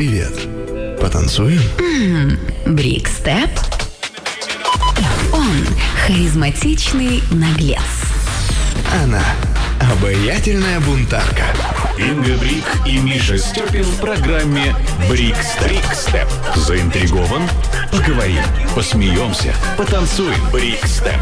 Привет. Потанцуем? Брик-степ. Он харизматичный наглец. Она обаятельная бунтарка. Инга Брик и Миша Степин в программе «Брик-степ». Заинтригован? Поговорим, посмеемся, потанцуем. «Брик-степ».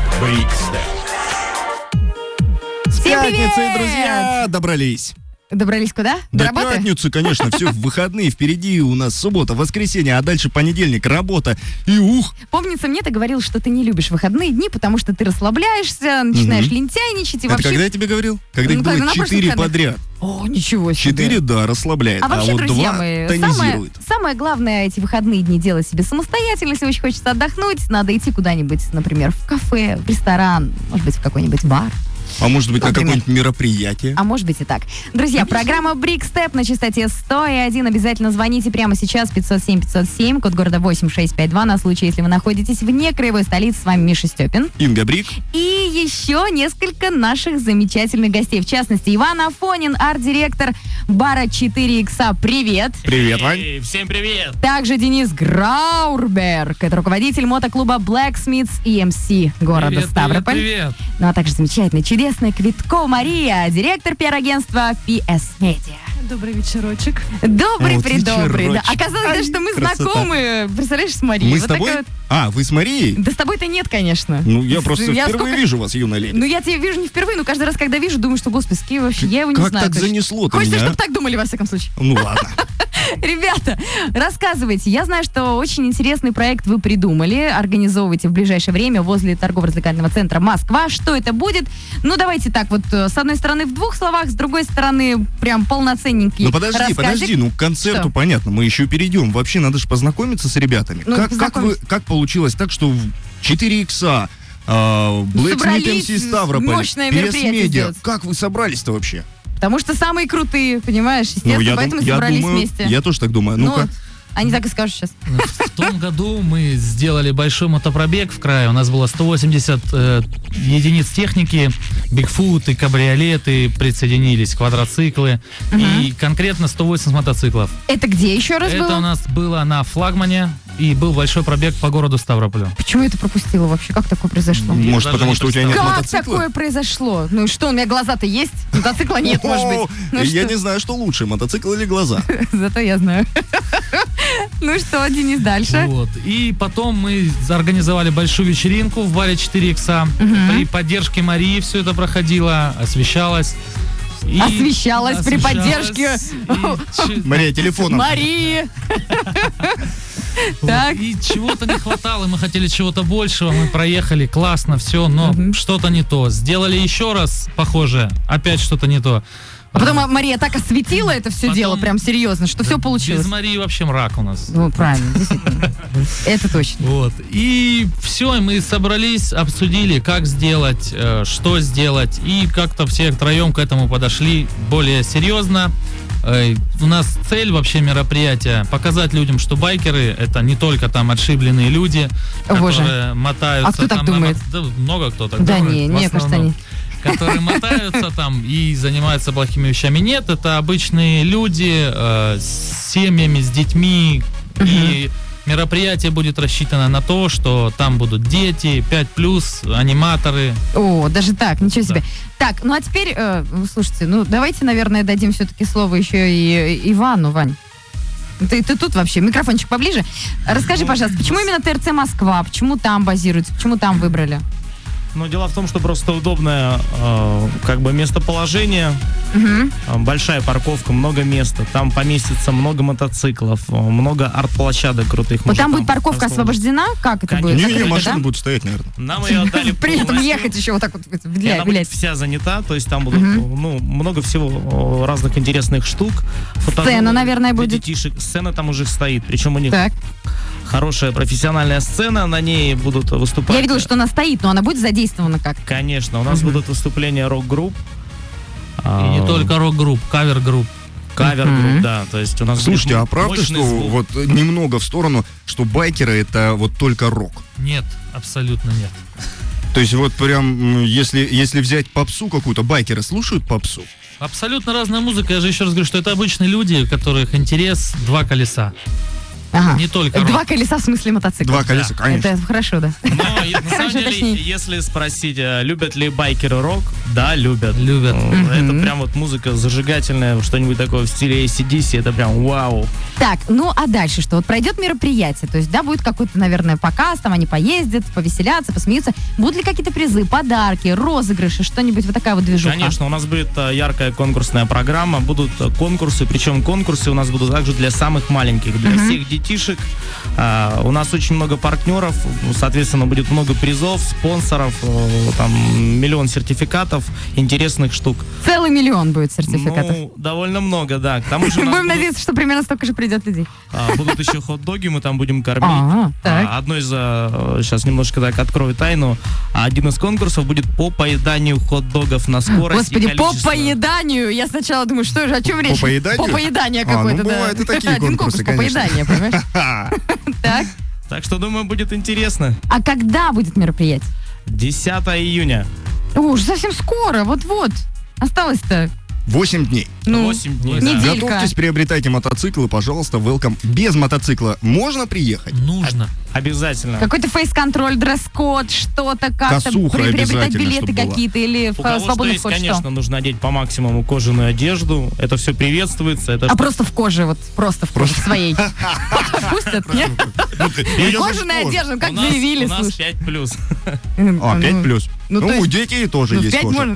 С Всем пятницей, привет! друзья, добрались. Добрались куда? До До работы? пятницы, конечно, все, выходные впереди у нас суббота, воскресенье, а дальше понедельник, работа и Помнится, мне ты говорил, что ты не любишь выходные дни, потому что ты расслабляешься, начинаешь лентяйничать и Это вообще... когда я тебе говорил? Когда их Ну, когда было на прошлых 4 выходных. подряд. О, ничего себе. 4, да, расслабляет, А вообще, вот друзья 2 мои, тонизирует. самое главное эти выходные дни делать себе самостоятельно. Если очень хочется отдохнуть, надо идти куда-нибудь, например, в кафе, в ресторан, может быть, в какой-нибудь бар. А может быть, на Например. какое-нибудь мероприятие? А может быть и так. Друзья, программа Брик-степ на частоте 101. Обязательно звоните прямо сейчас 507-507, код города 8652, на случай, если вы находитесь вне краевой столицы. С вами Миша Степин. Инга Брик. И еще несколько наших замечательных гостей. В частности, Иван Афонин, арт-директор бара 4Икса. Привет. Привет, Вань. Всем привет! Также Денис Граурберг. Это руководитель мотоклуба Blacksmiths EMC города Привет, Ставрополь. привет! Ну а также замечательная, чудесная Квитко Мария, директор пиар-агентства PS Media. Добрый вечерочек. Добрый, Вот придобрый. Да. вечерочек. Оказалось, Ай, да, что мы красота. знакомы. Представляешь, с Марией. Мы Вот с тобой? такая вот- А, вы с Марией? Да с тобой-то нет, конечно. Ну, я просто впервые сколько- вижу вас, юная леди. Ну, я тебя вижу не впервые, но каждый раз, когда вижу, думаю, что, господи, с кем вообще, я его не Как знаю. так точно. занесло-то Хочется, меня, а? чтобы так думали, во всяком случае. Ну, ладно. Ребята, рассказывайте. Я знаю, что очень интересный проект вы придумали. Организовываете в ближайшее время возле торгово-развлекательного центра «Москва». Что это будет? Ну, давайте так вот, с одной стороны в двух словах, с другой стороны прям полноценненький Ну подожди, рассказик. ну к концерту Что? понятно, мы еще перейдем. Вообще надо же познакомиться с ребятами. Ну, Как получилось так, что 4 икса, Blacksmith собрались MC Ставрополь, мощное PS мероприятие Media. сделать. Как вы собрались-то вообще? Потому что самые крутые, понимаешь? Естественно, поэтому собрались вместе. Я тоже так думаю. Ну-ка. вот, они так и скажут сейчас. В том году мы сделали большой мотопробег в крае. У нас было 180 единиц техники, бигфуты, кабриолеты присоединились, квадроциклы и конкретно 180 мотоциклов. Это где еще раз Это было? у нас было на флагмане и был большой пробег по городу Ставрополю. Почему я это пропустила вообще? Как такое произошло? Может, даже потому не что у тебя нет Как мотоцикла? такое произошло? Ну и что, у меня глаза-то есть? Мотоцикла нет, может быть. Ну Я что? не знаю, что лучше, мотоцикл или глаза. Зато я знаю. Ну что, Денис, дальше? Вот. И потом мы организовали большую вечеринку в баре 4 икса. При поддержке Марии все это проходило, освещалось. И Освещалось при поддержке Мария, телефоном. Марии. Вот. Так. И чего-то не хватало, мы хотели чего-то большего, мы проехали, классно, все, но что-то не то. Сделали еще раз похоже, опять что-то не то. А потом Мария так осветила это все Потом- дело, прям серьезно, что все Без получилось. Марии вообще мрак у нас. Ну, правильно, действительно. Это точно. Вот. И все, мы собрались, обсудили, как сделать, что сделать, и как-то все втроем к этому подошли более серьезно. У нас цель вообще мероприятия показать людям, что байкеры это не только там отшибленные люди, О, боже. которые мотаются. А кто так там думает? Да, много кто так Да думает. не, в мне кажется, основном. они... Которые мотаются там и занимаются плохими вещами. Нет, это обычные люди с семьями, с детьми. И мероприятие будет рассчитано на то, что там будут дети, 5+, аниматоры. О, даже так, ничего себе. Да. Так, ну а теперь, слушайте, ну давайте, наверное, дадим все-таки слово еще и Ивану, Вань. Ты тут вообще, микрофончик поближе. Расскажи, пожалуйста, почему именно ТРЦ Москва? Почему там базируется? Почему там выбрали? Но дело в том, что просто удобное как бы местоположение, большая парковка, много места, там поместится много мотоциклов, много арт-площадок крутых. Вот можно там будет парковка расположить. освобождена? Как это Конечно. будет? Не-не, Закрыто, машины да? будут стоять, наверное. Нам ее отдали При этом полностью. ехать еще вот так вот И вилять. она будет вся занята, то есть там будут много всего разных интересных штук. Сцена, наверное, для будет. детишек. Сцена там уже стоит, причем у них Так. хорошая профессиональная сцена, на ней будут выступать. Я видела, что она стоит, но она будет задействована как? Конечно, у нас будут выступления рок-групп. И не только рок-групп, кавер-групп. Кавер-групп, да, то есть у нас Слушайте, будет а правда, мощный что звук. вот немного в сторону, что байкеры это вот только рок? Нет, абсолютно нет. То есть вот прям, если взять попсу какую-то, байкеры слушают попсу? Абсолютно разная музыка. Я же еще раз говорю, что это обычные люди, у которых интерес два колеса. Ага. Не только Два рок. колеса в смысле мотоцикла. Два колеса, конечно. Это хорошо, да. Но на самом деле, точнее. если спросить, любят ли байкеры рок, да, любят. Любят. Это прям вот музыка зажигательная, что-нибудь такое в стиле AC/DC, это прям вау. Так, ну а дальше что? Вот пройдет мероприятие, то есть, да, будет какой-то, наверное, показ, там они поездят, повеселятся, посмеются. Будут ли какие-то призы, подарки, розыгрыши, что-нибудь, вот такая вот движуха? Конечно, у нас будет яркая конкурсная программа, будут конкурсы, причем конкурсы у нас будут также для самых маленьких, для всех детишек. У нас очень много партнеров, соответственно, будет много призов, спонсоров, там миллион сертификатов, интересных штук. Целый миллион будет сертификатов. Ну, довольно много, да. К тому же у нас Будем надеяться, что примерно столько же придет людей. будут еще хот-доги, мы там будем кормить. Так. Одно из, сейчас немножко так открою тайну, один из конкурсов будет по поеданию хот-догов на скорость. Господи, и по количество. поеданию. Я сначала думаю, что же, о чем речь? поеданию? По поеданию Ну, какой-то, да. бывают и такие Один конкурсы, конкурс по конечно. поеданию, понимаешь? Так. Так что, думаю, будет интересно. А когда будет мероприятие? 10 июня. О, уже совсем скоро, вот-вот. Осталось-то, 8 дней. 8 дней. да. неделька. Готовьтесь, приобретайте мотоциклы, пожалуйста, welcome. Без мотоцикла можно приехать? Нужно. Обязательно. Какой-то фейс-контроль, дресс-код, что-то как-то. Косуха Приобретать обязательно, билеты чтоб была. какие-то или У кого что свободный есть, вход, конечно, что? нужно одеть по максимуму кожаную одежду. Это все приветствуется. Это А просто в коже, вот просто в коже своей. Пустят, нет? Кожаная одежда, как у нас, заявили, у нас слушай. 5+. А, 5 плюс. ну, то Ну, у есть- детей тоже Ну, в есть 5 кожа. можно.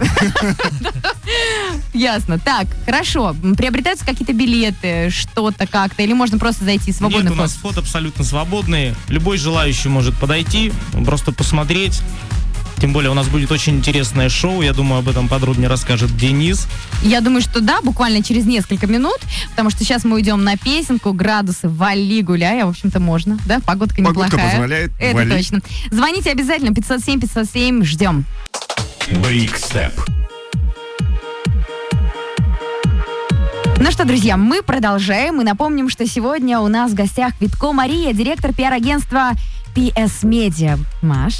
Ясно. Так, хорошо. Приобретаются какие-то билеты, что-то как-то, или можно просто зайти свободный Нет, у вход? нас вход абсолютно свободный. Любой желающий может подойти, просто посмотреть. Тем более у нас будет очень интересное шоу. Я думаю, об этом подробнее расскажет Денис. Я думаю, что да, буквально через несколько минут, потому что сейчас мы уйдем на песенку, градусы, вали, гуляй, а в общем-то можно, да, погодка неплохая. Погодка позволяет, Это вали. точно. Звоните обязательно, 507-507, ждем. Брикстеп. Ну что, друзья, мы продолжаем, и напомним, что сегодня у нас в гостях Витко Мария, директор пиар-агентства PS Media. Маш?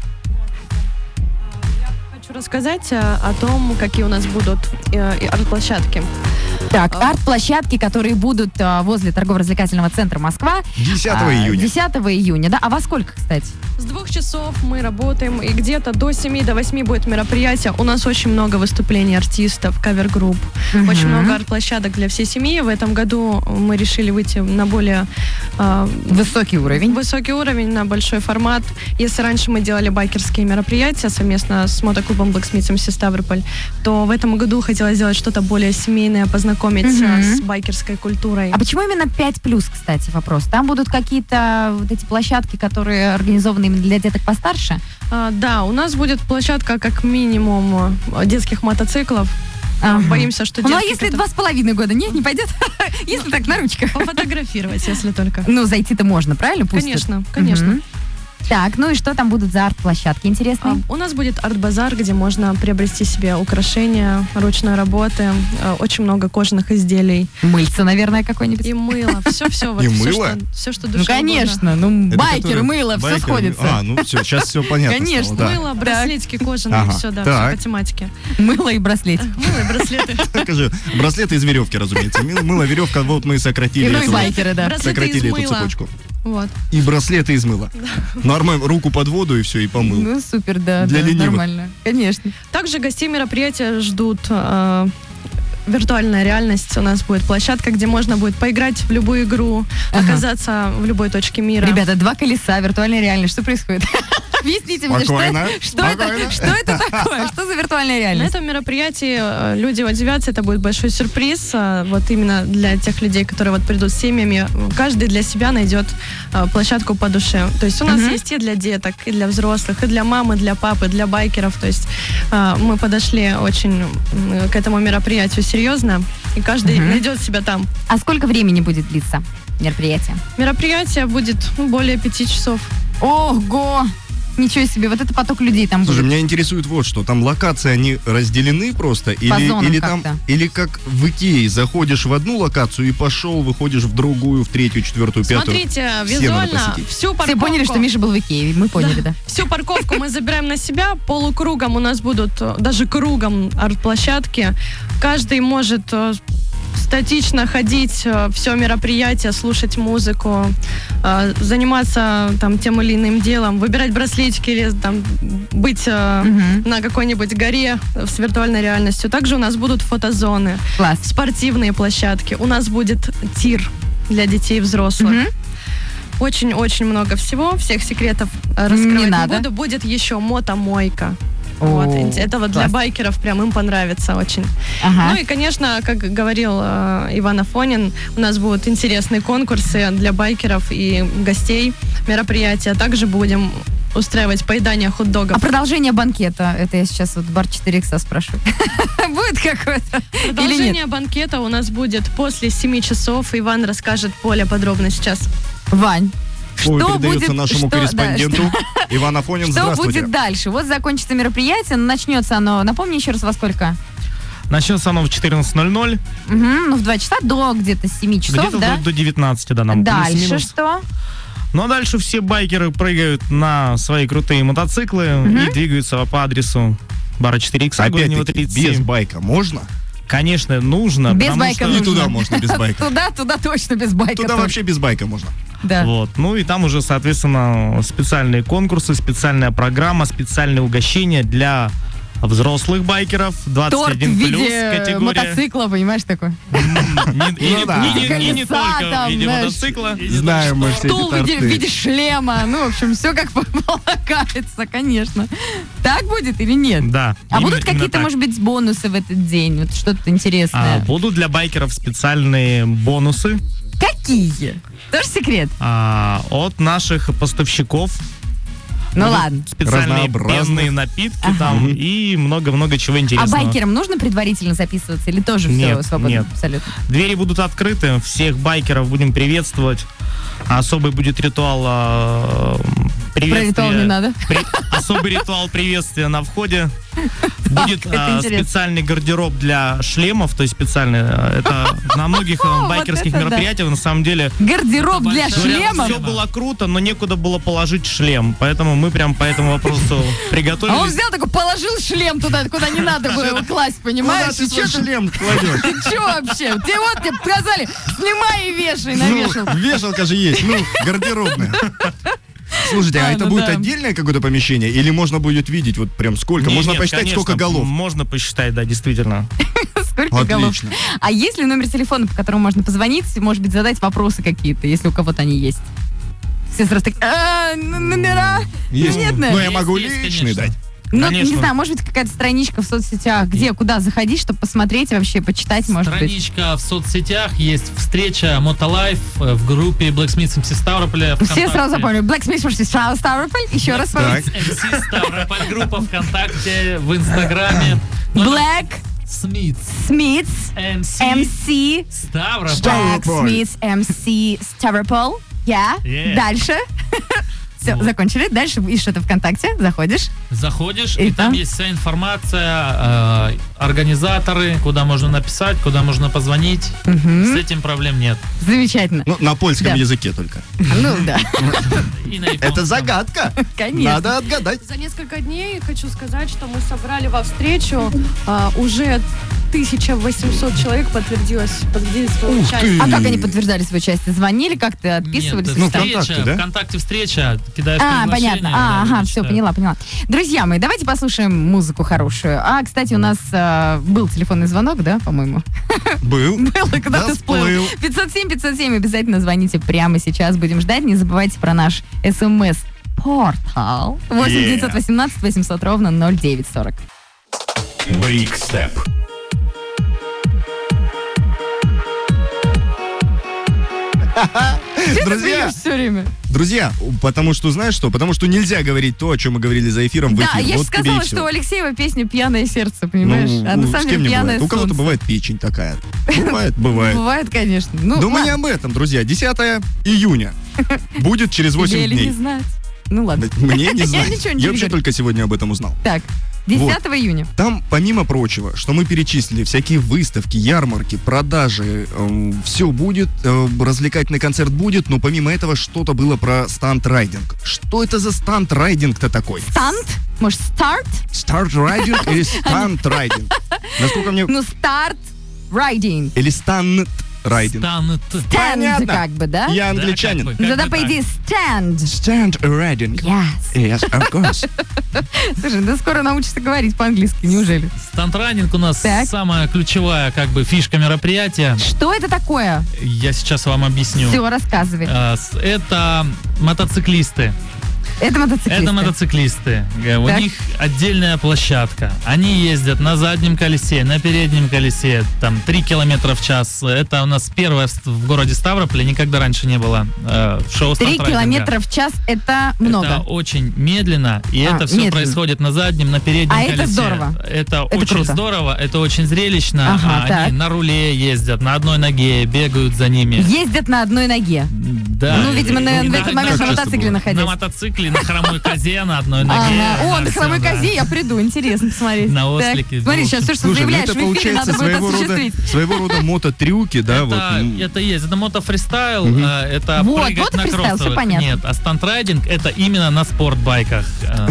Хочу рассказать о том, какие у нас будут арт-площадки. Так, арт-площадки, которые будут возле торгово-развлекательного центра Москва. 10 а, июня. 10 июня, да. А во сколько, кстати? С 2 часов мы работаем, и где-то до 7, до 8 будет мероприятие. У нас очень много выступлений артистов, кавер-групп, очень много арт-площадок для всей семьи. В этом году мы решили выйти на более Высокий уровень. высокий уровень, на большой формат. Если раньше мы делали байкерские мероприятия совместно с мотоклубом Blacksmith MC Ставрополь, то в этом году хотела сделать что-то более семейное, познакомить с байкерской культурой. А почему именно 5+, кстати, вопрос? Там будут какие-то вот эти площадки, которые организованы именно для деток постарше? Да, у нас будет площадка как минимум детских мотоциклов. Ага. Боимся, что Ну, а детки если это- 2,5 года? Нет, не пойдет? Если так, на ручках. Пофотографировать, если только. Ну, зайти-то можно, правильно? Пустят? Конечно, конечно. Мгм. Так, ну и что там будут за арт-площадки интересные? У нас будет арт-базар, где можно приобрести себе украшения ручной работы, очень много кожаных изделий Мыльца, наверное, какое-нибудь? и мыло. Все, И мыло? все, что Ну, душе угодно. конечно, ну, Это байкеры, которые- мыло, все байкеры, сходится. А, ну все, сейчас все понятно. Конечно, стало, да. Мыло, браслетики кожаные, Ага, все, да, так. все по тематике. Мыло и браслетик. Мыло и браслеты. Скажи, браслеты из веревки, разумеется. Мыло, веревка, вот мы сократили Ну и эту- байкеры, да. Браслеты сократили из эту мыла. цепочку. Вот. И браслеты из мыла. Нормально, руку под воду и все, и помыл. Ну, супер, да, Для да, ленивых. нормально. Конечно. Также гостей мероприятия ждут виртуальная реальность. У нас будет площадка, где можно будет поиграть в любую игру, Ага. оказаться в любой точке мира. Ребята, 2 колеса, виртуальная реальность. Что происходит? Объясните мне, Спокойно, что это такое? Что за виртуальная На реальность? этом мероприятии люди удивятся, это будет большой сюрприз. Вот именно для тех людей, которые вот придут с семьями, каждый для себя найдет площадку по душе. То есть у нас есть и для деток, и для взрослых, и для мамы, для папы, для байкеров. То есть мы подошли очень к этому мероприятию серьезно, и каждый найдет себя там. А сколько времени будет длиться мероприятие? Мероприятие будет более 5 часов. Ого! Ничего себе, вот это поток людей там Слушай, будет. меня интересует вот что. Там локации, они разделены просто? зонам Или как-то. там, или как в Икее, заходишь в одну локацию и пошел, выходишь в другую, в третью, четвертую, пятую. Смотрите, Все визуально надо посетить. всю парковку... Все поняли, что Миша был в Икее, мы поняли, да. Всю парковку мы забираем на себя, полукругом у нас будут, даже кругом арт-площадки. Каждый может статично ходить, все мероприятие, слушать музыку, заниматься там тем или иным делом, выбирать браслетики или там быть на какой-нибудь горе с виртуальной реальностью. Также у нас будут фотозоны, Класс. спортивные площадки. У нас будет тир для детей и взрослых. Мгм. Очень-очень много всего. Всех секретов раскрывать не надо. буду. Будет еще мотомойка. Вот. О, Это вот для класс. байкеров прям им понравится очень. Ага. Ну и, конечно, как говорил Иван Афонин, у нас будут интересные конкурсы для байкеров и гостей мероприятия. Также будем устраивать поедание хот-догов. А продолжение банкета, это я сейчас вот бар 4 икса спрашиваю. Будет какое-то? Или нет? Продолжение банкета у нас будет после 7 часов. Иван расскажет более подробно сейчас. Вань, Слово что передается будет... нашему что- да, корреспонденту Иван Афонин. Что Здравствуйте. будет дальше? Вот закончится мероприятие, начнется оно, напомни еще раз, во сколько? Начнется оно в 14:00, Ну, в 2 часа до где-то 7 часов, где-то да? до 19, да, нам Дальше плюс-минус. что? Ну а дальше все байкеры прыгают на свои крутые мотоциклы и двигаются по адресу бара 4Х, Гурьева Опять-таки, 37. без байка можно? Конечно, нужно. Без потому байка что- И нужно. туда можно без байка. Туда точно без байка. Туда только. вообще без байка можно. Да. Вот. Ну и там уже, соответственно, специальные конкурсы, специальная программа, специальные угощения для взрослых байкеров, Торт в 21 плюс виде категория. мотоцикла, понимаешь, такой? И да. не Колеса только в там, виде знаешь. мотоцикла. Знаем мы все Стул в эти виде, в торты. виде шлема. Ну, в общем, все как полагается, конечно. Так будет или нет? Да. А именно- будут именно какие-то, так. может быть, бонусы в этот день? Вот что-то интересное. Будут для байкеров специальные бонусы Какие? Тоже секрет? от наших поставщиков. Ну Будут ладно. Специальные Разнообразных. пенные напитки Ага. там и много-много чего А интересного. байкерам нужно предварительно записываться или тоже все Нет, свободно? нет. Абсолютно. Двери будут открыты, всех байкеров будем приветствовать. Особый будет ритуал приветствия. Про ритуал не надо. Особый ритуал приветствия на входе. Будет это интересно. специальный гардероб для шлемов, то есть специальный. Это на многих Вот байкерских это да. мероприятиях на самом деле Гардероб для большой шлемов? все было круто, но некуда было положить шлем. Поэтому мы прям по этому вопросу А он приготовились. взял такой, положил шлем туда, куда не надо было его класть, понимаешь? Куда ты И свой чё ты- шлем кладешь? Ты чё вообще? Тебе сказали, снимай и вешай на вешалку. Ну, вешалка же есть, ну, гардеробная. Слушайте, а Ладно, это будет да. отдельное какое-то помещение? Или можно будет видеть вот прям сколько? Не, Можно нет, посчитать, конечно, сколько голов? Можно посчитать, да, действительно. Сколько голов? Отлично. А есть ли номер телефона, по которому можно позвонить, может быть, задать вопросы какие-то, если у кого-то они есть? Все сразу так, номера? Есть. Нет, Ну, наверное. я могу Есть, личный конечно. дать. Ну, Конечно. не знаю, может быть, какая-то страничка в соцсетях, где, куда заходить, чтобы посмотреть вообще, почитать, может быть. Страничка в соцсетях, есть встреча Мотолайф в группе Blacksmiths MC Ставрополя. Все сразу запомнили. Blacksmith, может, Ставрополь. Еще раз. Так. MC Ставрополь, группа ВКонтакте, в Инстаграме. Black Смитс, Smiths MC MC Ставрополь. Ставрополь. Blacksmiths MC Ставрополь. Я. Yeah. Дальше. Все, Вот. закончили. Дальше ищешь что-то ВКонтакте, заходишь. Заходишь, И и там там? есть вся информация, организаторы, куда можно написать, куда можно позвонить. С этим проблем нет. Замечательно. Ну, на польском Да. языке только. Ну да, И на Это японском. загадка. конечно. Надо отгадать. За несколько дней хочу сказать, что мы собрали во встречу уже 1800 человек подтвердилось свое Ух участие. ты! А как они подтверждали свое участие? Звонили как-то, отписывались? Нет, Ну, Что? встреча, ВКонтакте, да? ВКонтакте встреча, кидаешь А, приглашение, понятно. да, Ага, люди все, читают. поняла. Друзья мои, давайте послушаем музыку хорошую. А, кстати, у нас был телефонный звонок, да, по-моему? Был. Был, и куда Да, ты всплыл. всплыл. 507-507, обязательно звоните прямо сейчас. Будем ждать. Не забывайте про наш СМС-портал. 8-918-800 ровно 0940. Брикстеп. Друзья, все время. друзья, потому что, знаешь что? Потому что нельзя говорить то, о чем мы говорили за эфиром в Да, эфире. я же Вот тебе и сказала, всё. что у Алексеева песня «Пьяное сердце», понимаешь? Ну, А на с самом кем деле не «Пьяное бывает? У кого-то солнце». бывает печень такая. Бывает, бывает. Бывает, конечно. Ну, Но мы не ладно. об этом, друзья. 10 июня будет через 8 Тебе ли не дней. знать? Ну ладно. Мне не знаю. ничего не Я вообще говорю. только сегодня об этом узнал. Так, 10 июня. Там, помимо прочего, что мы перечислили, всякие выставки, ярмарки, продажи, все будет, развлекательный концерт будет, но помимо этого что-то было про стант-райдинг. Что это за стант-райдинг-то такой? Стант? Может, старт? Старт-райдинг или стант-райдинг? Насколько мне... Ну, старт, райдинг. Или стант-райдинг? Станет. Стенд, Понятно. как бы, да? Я англичанин. Да, как бы. Ну, тогда, бы по так. идее, стенд. Stand-riding. Yes. Yes, of course. Слушай, да скоро научишься говорить по-английски, неужели? Стант-райдинг у нас Так. самая ключевая как бы фишка мероприятия. Что это такое? Я сейчас вам объясню. Все, рассказывай. Это мотоциклисты. Это мотоциклисты. Это мотоциклисты. У Так. них отдельная площадка. Они ездят на заднем колесе, на переднем колесе, там 3 километра в час. Это у нас первое в городе Ставрополе, никогда раньше не было шоу 3 стант-райдинга. километра в час — это много. Это очень медленно, и это все медленно. происходит на заднем, на переднем А колесе. это здорово. Это очень круто. здорово, это очень зрелищно. Ага, так. Они на руле ездят, на одной ноге, бегают за ними. Ездят на одной ноге. Да. Ну, видимо, в этот момент на Как часто мотоцикле бывает? находясь. На мотоцикле, на хромой козе, на одной ноге. Ага. О, да, на всё, хромой да. козе я приду, интересно посмотреть. На Так, ослике. смотри, Ну, сейчас все, что Слушай, ну заявляешь это в эфире, получается надо будет осуществить. своего рода мототрюки, да? вот. Это есть, это мотофристайл, это Вот, прыгать на мотофристайл, всё кроссовых. понятно. Нет, а стант-райдинг это именно на спортбайках.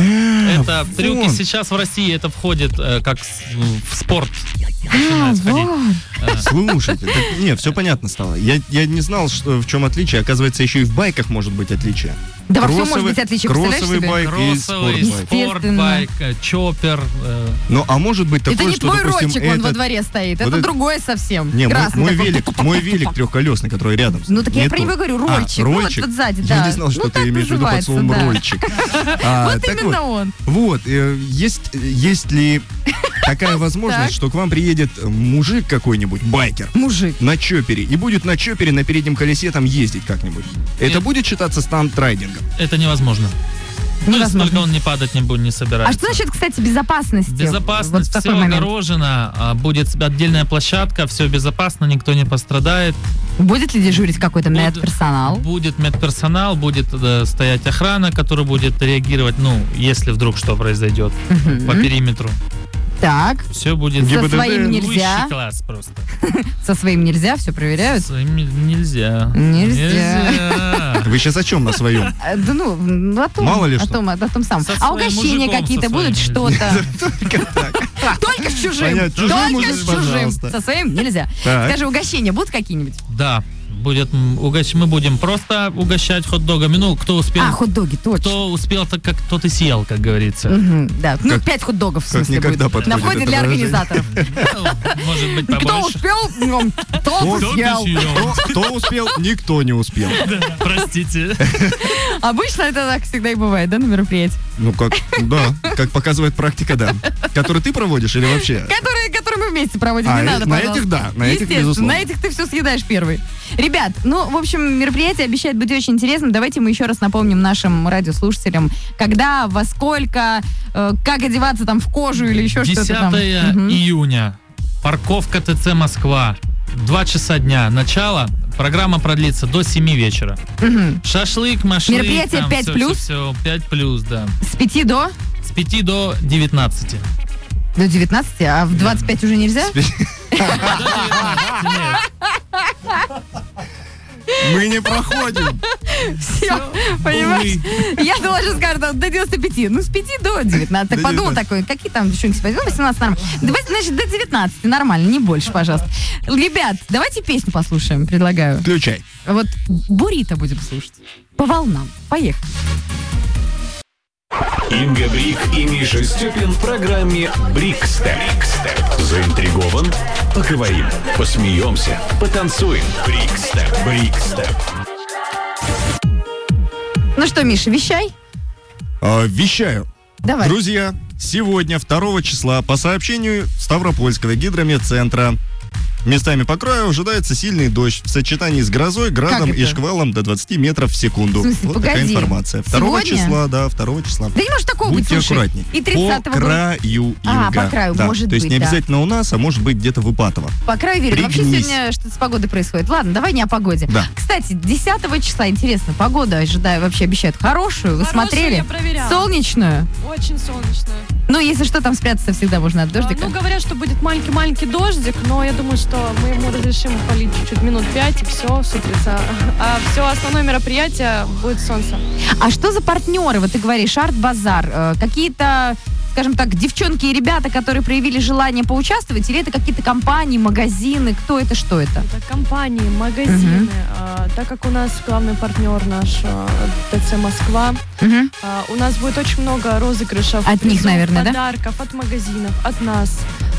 Это трюки вон. сейчас в России, это входит как в спорт. Начинает входить. Слушайте, нет, все понятно стало. Я не знал, что, в чем отличие. Оказывается, еще и в байках может быть отличие. Да во всем может быть отличие, представляешь Кроссовый себе? байк и Кроссовый, спортбайк. спортбайк, чоппер. Ну, а может быть такое, Это не что, твой допустим, рочек, он во этот- дворе стоит. вот Это это- другое совсем. Не, Красный мой такой. велик трехколесный, который рядом. Ну так я Не про то. него говорю, рольчик. А, Ну, рольчик? вот сзади, Я да. не знал, что Ну, ты так имеешь в виду под называется, словом да. рольчик. Вот Так именно он. Вот, есть ли такая возможность, Так. что к вам приедет мужик какой-нибудь, байкер, Мужик. на чопере, и будет на чопере на переднем колесе там ездить как-нибудь? Это Нет. будет считаться стант-райдингом? Это невозможно. Ну, если Невозможно. только он не падать не собирается. А что насчет, кстати, безопасности? Безопасность, Вот в все такой момент. огорожено, будет отдельная площадка, все безопасно, никто не пострадает. Будет ли дежурить какой-то Будет- медперсонал? Будет медперсонал, будет стоять охрана, которая будет реагировать, если вдруг что произойдет по периметру. Так, Все будет Со ГИБДД своим нельзя. высший класс просто. со своим нельзя, все проверяют. Своим нельзя. Нельзя. Вы сейчас о чем на своем? Да ну, о том, Мало ли о что. том, о том самом. Со А своим угощения мужиком, какие-то со будут, своим что-то? Только с чужим. Понятно, чужим Только мужик, с чужим. пожалуйста. Со своим нельзя. Так. Скажи, угощения будут какие-нибудь? Да, будет мы будем просто угощать хот-догами. Ну, кто успел, Хот-доги, точно. кто успел, так как тот и съел, как говорится. Мгм, да, ну Как- 5 хот-догов в как смысле никогда будет. подходит На входе это для выражение. организаторов. Ну, может быть, Кто побольше. успел, тот Кто съел. съел? Кто успел? Никто не успел. Простите. Обычно это так всегда и бывает, да, на мероприятии? Ну, как показывает практика, да. Который ты проводишь или вообще? Которые мы вместе проводим, не надо, на пожалуйста. этих да, на этих Естественно, безусловно. на этих ты все съедаешь первый. Ребят, ну, в общем, мероприятие обещает быть очень интересным. Давайте мы еще раз напомним нашим радиослушателям, когда, во сколько, как одеваться там в кожу или еще 10 что-то там. Мгм. июня. Парковка ТЦ Москва. 2 часа дня. Начало. Программа продлится до 7 вечера. Мгм. Шашлык, машлык. Мероприятие там 5+? Все, 5+, да. С 5 до? С 5 до 19. До 19, а в 25 уже нельзя? До 19, нет. Мы не проходим. Все, понимаешь? Я думала, что скажут до 95. Ну, с 5 до 19. Так До подумал 19. такой, какие там девчонки спать? Ну, 18 нормально. Давайте, значит, до 19 нормально, не больше, пожалуйста. Ребят, давайте песню послушаем, предлагаю. Включай. Вот Бурито будем слушать. По волнам. Поехали. Инга Брик и Миша Степин в программе Брикстеп. Заинтригован? Поговорим, посмеемся, потанцуем. Брикстеп. Ну что, Миша, вещай. Вещаю. Давай. Друзья, сегодня, 2 числа, по сообщению Ставропольского гидрометцентра, Местами по краю ожидается сильный дождь в сочетании с грозой, градом Как и это? шквалом до 20 метров в секунду. В смысле, Вот такая погоди. информация. 2 Сегодня? числа, да, 2 числа. Да не может такого быть, Будьте слушай. аккуратней. И 30-го по было. краю, А, Инга. по краю, Да, может то есть быть, не да. обязательно у нас, а может быть где-то в Ипатово. По краю верю. Вообще Пригнись. сегодня что-то с погодой происходит. Ладно, давай не о погоде. Да. Кстати, 10 числа, интересно, погода, ожидаю, вообще обещают хорошую. Вы Хорошую смотрели? я проверяла. Солнечную. Очень солнечно. Ну, если что, там спрятаться всегда можно от дождика. Ну, говорят, что будет маленький-маленький дождик, но я думаю, что мы ему разрешим полить чуть-чуть, минут 5, и все, суприца. А все основное мероприятие будет солнце. А что за партнеры? Вот ты говоришь, арт-базар. Какие-то, скажем так, девчонки и ребята, которые проявили желание поучаствовать, или это какие-то компании, магазины? Кто это, что это? Это компании, магазины. Так как у нас главный партнер наш ТЦ Москва, Мгм. у нас будет очень много розыгрышев. От них, призов, наверное, да? подарков, от магазинов, от нас.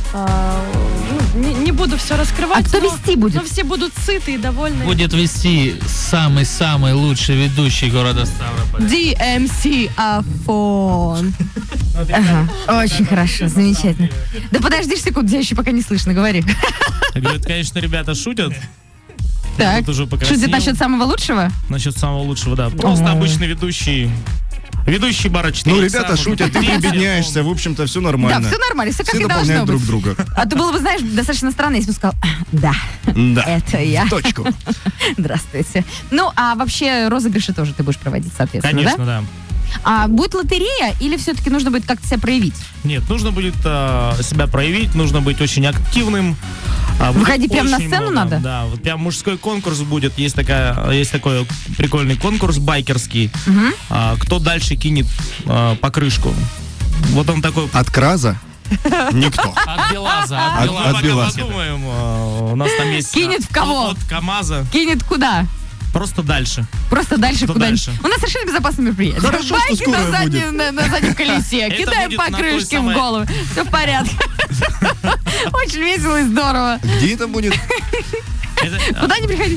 Не буду все раскрывать. А кто но- вести будет? Но все будут сыты и довольны. Будет вести самый-самый лучший ведущий города Ставрополя. DMC Афон. Ага, очень хорошо, замечательно. Да подожди секунду, тебя еще пока не слышно, говори. Я говорю, это, конечно, ребята шутят. Так, Тут уже покрасил. шутит насчет самого лучшего? Насчет самого лучшего, да. Просто обычный ведущий. Ведущий бара 4 Ну, ребята шутят, ты прибедняешься, в общем-то, все нормально. Да, все нормально, все как Все и должно дополняют друг быть. друга. А то было бы, знаешь, достаточно странно, если бы сказал, да, Да. это я. В точку. Здравствуйте. Ну, а вообще розыгрыши тоже ты будешь проводить, соответственно, Конечно, да. да? А будет лотерея или все-таки нужно будет как-то себя проявить? Нет, нужно будет себя проявить, нужно быть очень активным. Будет Выходить прямо на очень сцену много, надо? Да, вот прям мужской конкурс будет. Есть такой прикольный конкурс байкерский. Кто дальше кинет покрышку? Вот он такой. От Краза никто. От Белаза. От Белаза. Подумаем, у нас там есть... Кинет в кого? От КамАЗа. Кинет куда? Просто дальше. Просто дальше Что куда-нибудь. дальше? У нас совершенно безопасное мероприятие. Хорошо, что Байки скорая на будет. заднем, на заднем колесе. Это Кидаем будет на той покрышки в самой- голову. Все в порядке. Очень весело и здорово. Где это будет? Куда не приходить?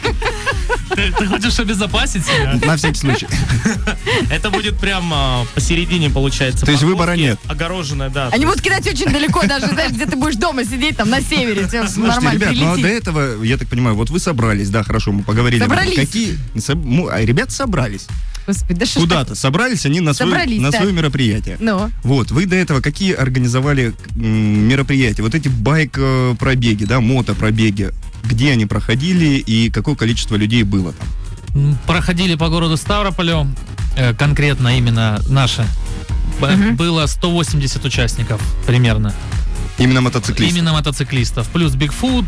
Ты хочешь обезопасить себя? На всякий случай. Это будет прям посередине, получается. То есть парковки, выбора нет? Огороженная, да. Они будут кидать очень далеко, даже, знаешь, где ты будешь дома сидеть, там, на севере. Все Слушайте, нормально ребят, ну а до прилетит. этого, я так понимаю, вот вы собрались, да, хорошо, мы поговорили. об этом. Собрались. Ребята собрались. Господи, да что ж Куда-то собрались они на Собрались, свое так. мероприятие. Ну, Вот, вы до этого какие организовали мероприятия? Вот эти байк-пробеги, да, мотопробеги. Где они проходили и какое количество людей было там? Проходили по городу Ставрополю, конкретно именно наше. Было 180 участников примерно. Именно мотоциклисты. Именно мотоциклистов. Плюс Бигфут,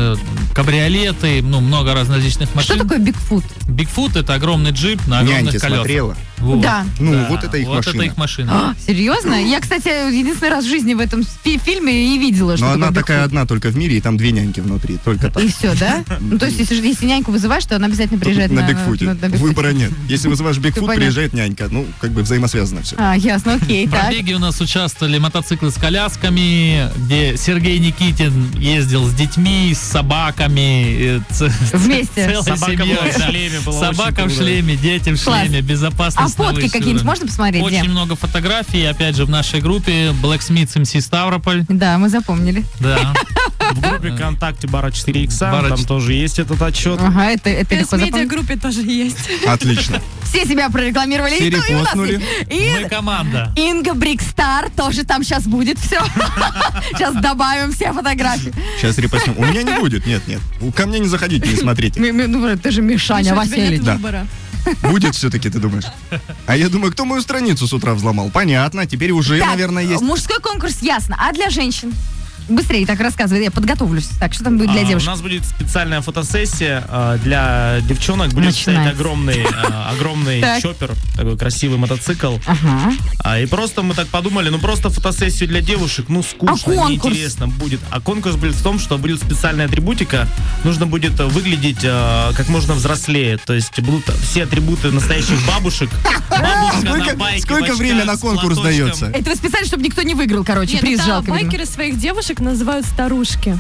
кабриолеты, ну, много различных машин. что такое Бигфут? Бигфут — это огромный джип на огромных Няньки колесах. смотрела? Вот. Да. Ну, вот это их вот машина. это их машина. А, серьезно? Я, кстати, единственный раз в жизни в этом фильме и видела, что Но такое она такая Бигфут. одна только в мире, и там 2 няньки внутри, только так. И все, да? Ну, то есть, если няньку вызываешь, то она обязательно приезжает На Бигфуте. на Бигфуте. Выбора нет. Если вызываешь Бигфут, понятно. приезжает нянька. Ну, как бы взаимосвязано все. А, ясно, окей, В так. пробеге у нас участвовали мотоциклы с колясками, где Сергей Никитин ездил с детьми, с собаками. Вместе. Целой Собака семьей, была в да. шлеме, было Собака очень в круто. шлеме, дети в Класс. шлеме, А безопасность на фотки высшем какие-нибудь уровне. можно посмотреть? Очень Где? много фотографий, опять же, в нашей группе Blacksmiths MC Ставрополь. Да, мы запомнили. Да. В группе ВКонтакте Бара 4 Икса, Бара там 4. тоже есть этот отчет. Ага, это В легко запомнить. медиагруппе тоже есть. Отлично. Все себя прорекламировали. Все И то, и у нас репостнули. есть. Мы И команда. Инга Брикстар тоже там сейчас будет. Все. Сейчас добавим все фотографии. Сейчас репостнем. У меня не будет, нет. Ко мне не заходите, не смотрите. Ну, это же Мишаня Миша, у тебя Васильевич. нет Да. выбора. Будет все-таки, ты думаешь? А я думаю, кто мою страницу с утра взломал? Понятно, теперь уже, Так, наверное, есть. мужской конкурс, ясно. А для женщин? Быстрее так рассказывай, я подготовлюсь. Так, что там будет для У девушек? нас будет специальная фотосессия для девчонок. Будет Начинается. стоять огромный Так. чоппер, такой красивый мотоцикл. Ага. И просто мы так подумали, ну просто фотосессию для девушек, ну скучно, А конкурс? неинтересно будет. А конкурс будет в том, что будет специальная атрибутика. Нужно будет выглядеть как можно взрослее. То есть будут все атрибуты настоящих бабушек. Бабушка на байке, в Сколько очках, время на с конкурс платочком. дается? Это вы специально, чтобы никто не выиграл, короче, Нет, приз это жалко, видимо. байкеры своих девушек называют старушки.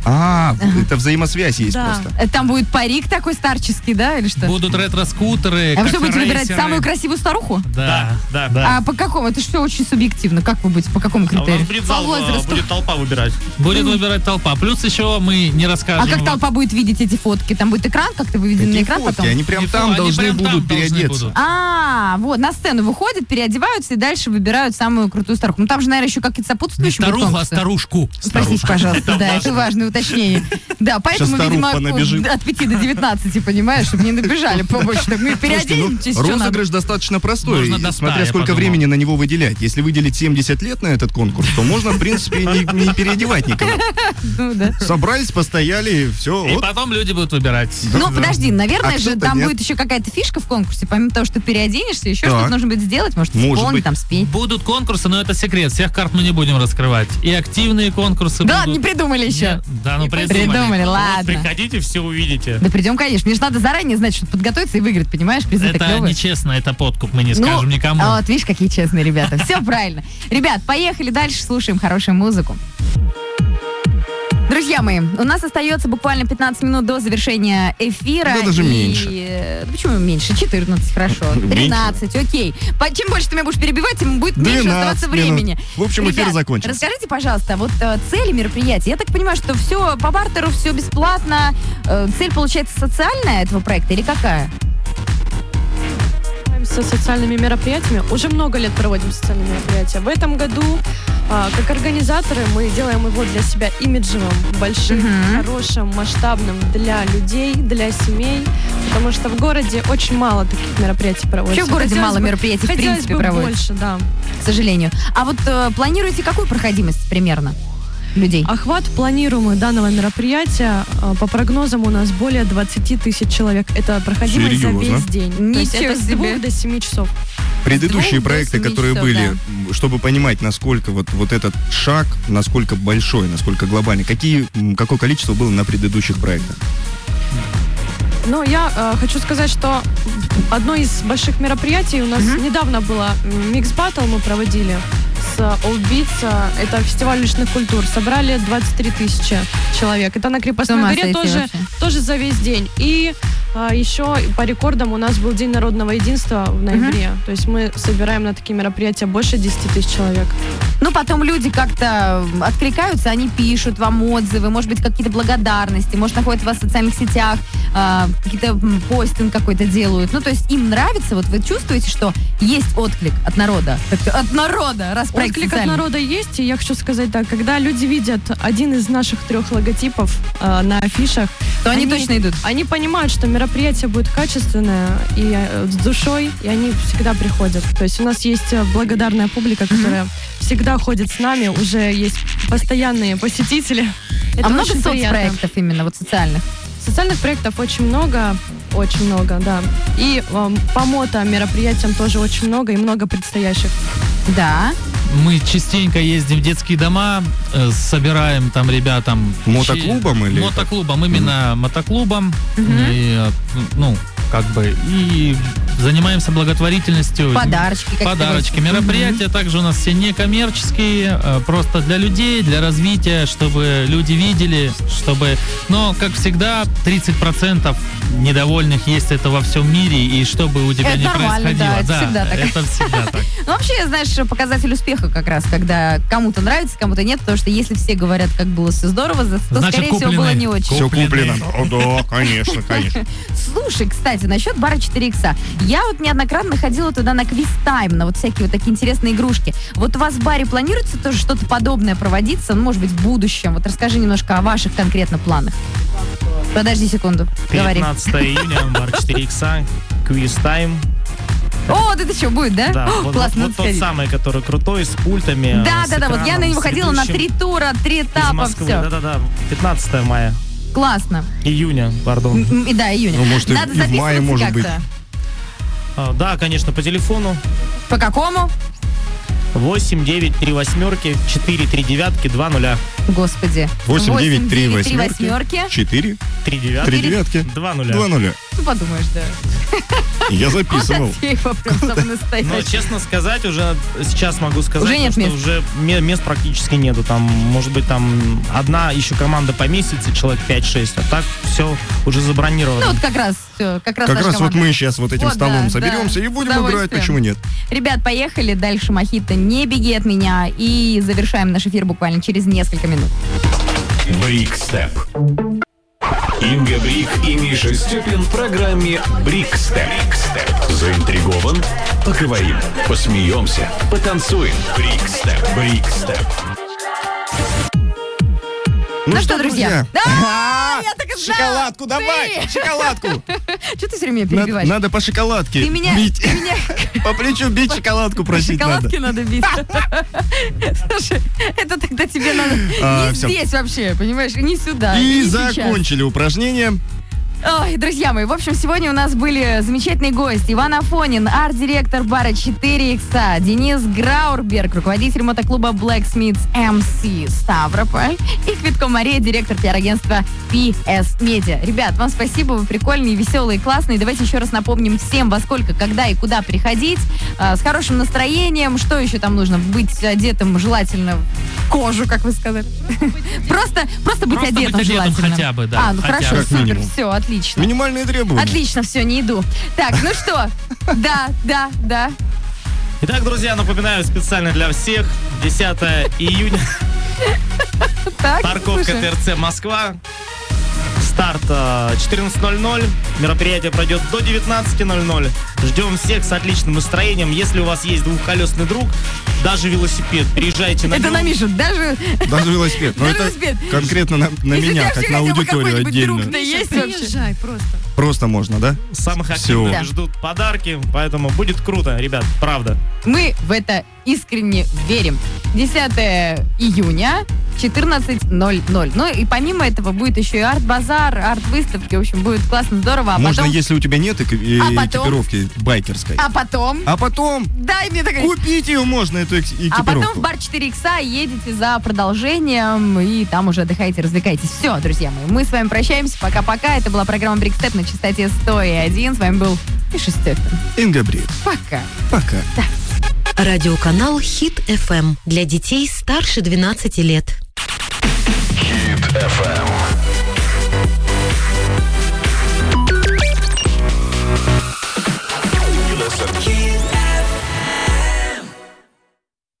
Это взаимосвязь есть Да. просто. Там будет парик такой старческий, да, или что? Будут ретро-скутеры, А вы что, будете выбирать кафе-рейсеры. самую красивую старуху? Да. А по какому? Это все очень субъективно. Как вы будете? По какому А у нас критерию? будет По зал, возрасту. будет толпа выбирать. Будет выбирать толпа. Плюс еще мы не расскажем. А как вам- толпа будет видеть эти фотки? Там будет экран, как-то выведен на Какие экран фотки? потом? Они прям Не там они должны прям там будут должны переодеться. будут. Вот, на сцену выходят, переодеваются и дальше выбирают самую крутую старуху. Ну, там же, наверное, еще какие-то Не сопутствующие будут старуху, а конкурсы. старушку. Простите, пожалуйста, да, это важное уточнение. Да, поэтому, старух видимо, понабежит. от 5 до 19, понимаешь, чтобы не набежали побольше. Так мы переоденемся, что надо. Розыгрыш достаточно простой, Можно до 100, смотря я сколько подумал. времени на него выделять. Если выделить 70 лет на этот конкурс, то можно, в принципе, не переодевать никого. Ну, да. Собрались, постояли, все. И потом люди будут выбирать. Ну, подожди, наверное А же, кто-то там нет. будет еще какая-то фишка в конкурсе. Помимо того, что ты переоденешься, еще Так. что-то нужно будет сделать. Может, Может исполнить, быть. там, спеть. Будут конкурсы, но это секрет. Всех карт мы не будем раскрывать. И активные конкурсы Да, будут. не придумали еще. Да, ну придумали. Придумали, ладно. Приходите, все увидите. Да придем, конечно. Мне же надо заранее знать, что подготовиться и выиграть, понимаешь? Призы так Это клевые. нечестно, это подкуп, мы не Ну, скажем никому. а вот видишь, какие честные ребята. Все правильно. Ребят, поехали дальше, слушаем хорошую музыку. Друзья мои, у нас остается буквально 15 минут до завершения эфира. Да даже И, меньше. Почему меньше? 14, хорошо. 13, окей. Чем больше ты меня будешь перебивать, тем будет меньше 12 оставаться минут. времени. В общем, эфир Ребят, закончился. Расскажите, пожалуйста, вот цели мероприятия. Я так понимаю, что все по бартеру, все бесплатно. Цель, получается, социальная этого проекта или какая? Со социальными мероприятиями. Уже много лет проводим социальные мероприятия. В этом году, как организаторы, мы делаем его для себя имиджевым, большим, хорошим, масштабным для людей, для семей. Потому что в городе очень мало таких мероприятий проводится. Вообще в городе Хотелось мало бы- мероприятий, в хотелось принципе, бы проводится. больше, да. К сожалению. А вот планируете какую проходимость примерно людей? Охват планируемый данного мероприятия, по прогнозам, у нас более 20 тысяч человек. Это проходимость за Серьезно? весь день. То есть Ничего это с себе. 2 до 7 часов. Предыдущие 2 до проекты, 7 которые часов, были, чтобы понимать, насколько вот этот шаг, насколько большой, насколько глобальный, какое количество было на предыдущих проектах? Но я хочу сказать, что одно из больших мероприятий у нас недавно было Mix Battle, мы проводили с Old Beats, это фестиваль уличных культур. Собрали 23 тысячи человек. Это на Крепостной С ума горе сойти вообще. тоже за весь день. И еще по рекордам у нас был День народного единства в ноябре. То есть мы собираем на такие мероприятия больше 10 тысяч человек. Ну, потом люди как-то откликаются, они пишут вам отзывы, может быть, какие-то благодарности, может, находят вас в социальных сетях, какие-то постинг какой-то делают. Ну, то есть им нравится, вот вы чувствуете, что есть отклик от народа. От народа, раз проект Отклик от социальный. народа есть, и я хочу сказать так, когда люди видят один из наших 3 логотипов на афишах, То они точно идут. Они понимают, что мероприятие будет качественное и с душой, и они всегда приходят. То есть у нас есть благодарная публика, которая всегда ходит с нами, уже есть постоянные посетители. Это А много очень приятно. соцпроектов именно, вот социальных? Социальных проектов очень много, да. И по мото-мероприятиям тоже очень много, и много предстоящих. Да. Мы частенько ездим в детские дома, собираем там ребятам... Мотоклубом или Мотоклубом, именно мотоклубом. И, ну, как бы, и занимаемся благотворительностью. Подарочки какие-то. Подарочки. возят. Мероприятия также у нас все некоммерческие, просто для людей, для развития, чтобы люди видели, чтобы... Но, как всегда, 30% недовольных есть это во всем мире, и чтобы у тебя Это не нормально, происходило. да, это всегда так. Это всегда так. Ну, вообще, знаешь, показатель успеха как раз, когда кому-то нравится, кому-то нет, потому что если все говорят, как было все здорово, то, Значит, скорее всего, куплены. было не очень. Все Купленные. куплено. Да, конечно, конечно. Слушай, кстати, насчет бара 4 икса. Я вот неоднократно ходила туда на квиз-тайм, на вот всякие вот такие интересные игрушки. Вот у вас в баре планируется тоже что-то подобное проводиться, ну, может быть, в будущем? Вот расскажи немножко о ваших конкретно планах. Подожди секунду, говори. 15 июня, бар 4 икса, квиз-тайм. О, да ты что, будет, да? Да, О, вот классно, надо тот сходить. самый, который крутой, с пультами. Да, с да, вот я экраном, на него с ходила на ведущим 3 тура, 3 из этапа, Москвы. все. Да-да-да, 15 мая. Классно. Июня, пардон. И да, июня. Ну, может, и Надо в мае, записываться может быть. как-то. Да, конечно, по телефону. По какому? 8 9 3 восьмерки 4 3 девятки 2 0. Господи. 8, 9, 3 3 восьмерки. восьмерки. 4, 3 девятки 3 девятки, 2 0. 2 0. Ну, подумаешь, да. Я записывал. Фототейпа прям самый Но, настоящий. честно сказать, уже сейчас могу сказать, Уже нет что мест. уже мест практически нету. Там, может быть, там одна еще команда поместится, человек 5-6, а так все уже забронировано. Ну вот как раз все, как раз Как наша раз вот команда. мы сейчас вот этим Вот, столом да, соберемся да, и с будем играть, удовольствием. почему нет? Ребят, поехали дальше. Мохито, не беги от меня. И завершаем наш эфир буквально через несколько минут. Брикстеп. Инга Брик и Миша Степин в программе Брикстеп. Заинтригован? Поговорим, посмеемся, потанцуем. Брикстеп. Ну что, друзья? Да, А, я так и знала. шоколадку давай, шоколадку. Что ты все время перебиваешь? Надо по шоколадке Ты меня бить. По плечу бить, шоколадку просить надо. шоколадки надо бить. Слушай, это тогда тебе надо не всё. здесь вообще, понимаешь, не сюда. И не сейчас. закончили упражнение. Ой, друзья мои, в общем, сегодня у нас были замечательные гости. Иван Афонин, арт-директор бара 4 икса, Денис Граурберг, руководитель мотоклуба Blacksmiths MC Ставрополь, и Квитко Мария, директор пиар-агентства PS Media. Ребят, вам спасибо, вы прикольные, веселые, классные. Давайте еще раз напомним всем, во сколько, когда и куда приходить, с хорошим настроением. Что еще там нужно? Быть одетым желательно в кожу, как вы сказали. Просто быть Просто быть одетым одетым желательно. хотя бы, да, Ну хотя хорошо, бы. Как супер, минимум. все, отлично. Минимальные требования. Отлично, все, не иду. Так, ну что? Да. Итак, друзья, напоминаю специально для всех. 10 июня, Так, парковка слушай. ТРЦ Москва. Старт 14:00. Мероприятие пройдет до 19:00. Ждем всех с отличным настроением. Если у вас есть двухколесный друг, даже велосипед, приезжайте на Это нем. на Мишу, даже Даже велосипед. Но Даже это велосипед. конкретно на если у меня, тебя как вообще на хотя бы аудиторию какой-нибудь отдельно. друг-то есть вообще. Приезжай просто. Просто можно, да? Самых Всё. активных Да. ждут подарки, поэтому будет круто, ребят, правда. Мы в это искренне верим. 10 июня, 14:00. Ну и помимо этого будет еще и арт-базар, арт-выставки. В общем, будет классно, здорово. А Можно, потом... если у тебя нет А потом? экипировки байкерской. А потом... А потом Дай мне договорить. купить ее можно, эту А экипировку. потом в бар 4 икса едете за продолжением и там уже отдыхаете, развлекаетесь. Все, друзья мои, мы с вами прощаемся. Пока-пока. Это была программа Брикстеп на частоте 100,1. С вами был Миша Степин. Инга Брик. Пока. Пока. Радиоканал Хит FM для детей старше 12 лет. Хит FM.